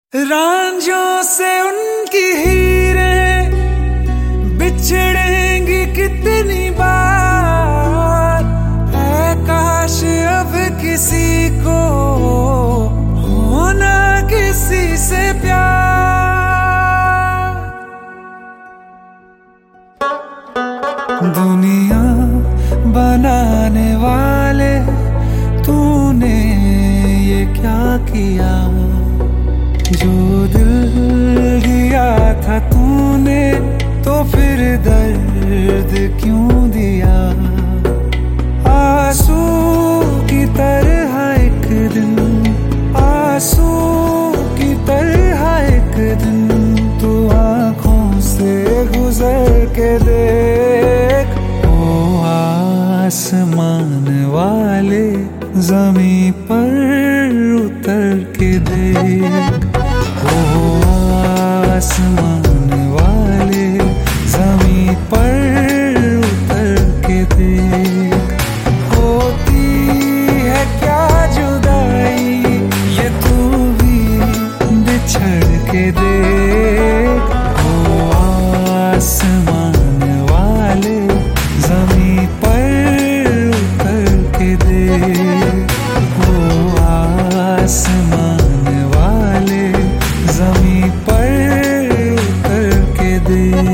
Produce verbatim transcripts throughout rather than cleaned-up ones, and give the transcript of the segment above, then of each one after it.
रांझों से उनकी हीरें बिछड़ेंगी कितनी बार, है काश अब किसी को होना किसी से प्यार। दुनिया बनाने वाले तूने ये क्या किया, जो दिल दिया था तूने तो फिर दर्द क्यों दिया। आंसू की तरह एक दिन, आंसू की तरह एक दिन तू आंखों से गुजर के देख। ओ आसमान वाले ज़मीं पर उतर के देख, ओ आसमान वाले ज़मीं पर उतर के देख। होती है क्या जुदाई ये तू भी बिछड़ के देख। ओ आसमान वाले ज़मीं पर उतर के देख, ओ आसमान वाले ज़मीं पर उतर के देख।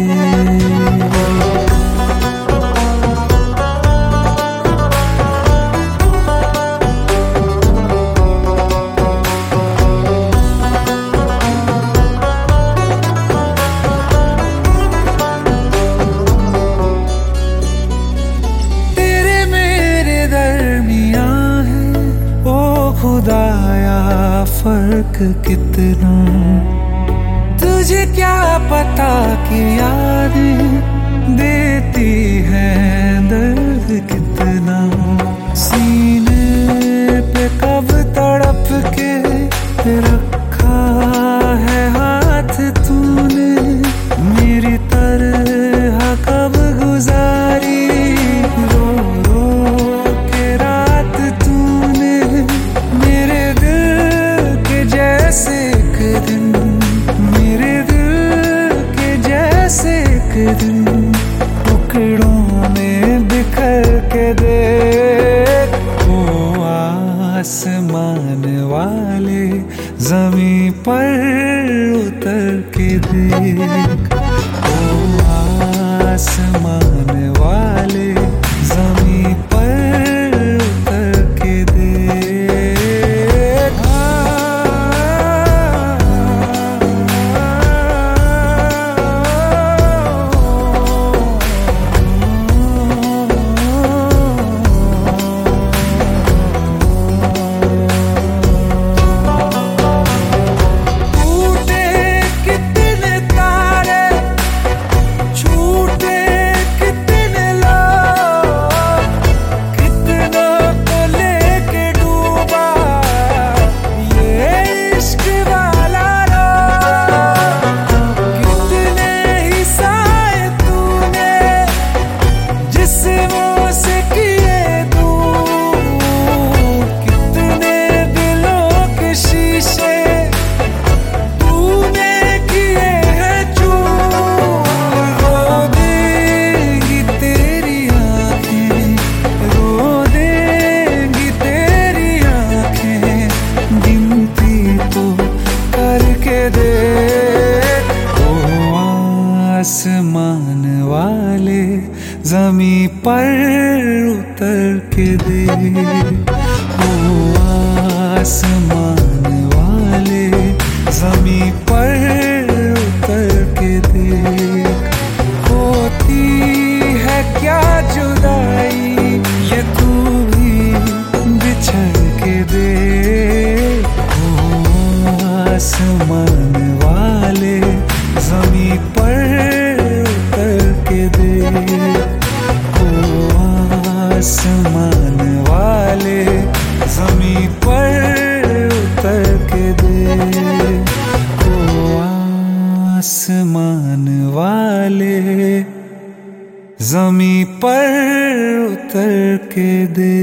खुदाया फर्क कितना, तुझे क्या पता कि यादें देती है दर्द कितना। सीने पे कब तड़प के रखा है हाथ तूने, मेरी तरह कब गुजारी रो रो के रात तूने। मेरे दिल के जैसे एक दिन, मेरे दिल के जैसे एक दिन टुकड़ों में बिखर के देख। ओ आसमान वाले ज़मीं पर उतर के देख, ओ आसमान वाले ज़मीं पर उतर के देख। आसमान वाले ज़मीं पर उतर के देख, ओ आसमान वाले ज़मीं पर उतर के देख। होती है क्या जुदाई ये तू भी बिछड़ के देख। ओ आसमान वाले ज़मीं पर उतर के देख, ओ आसमान वाले ज़मीं पर उतर के देख, ओ आसमान वाले ज़मीं पर उतर के देख।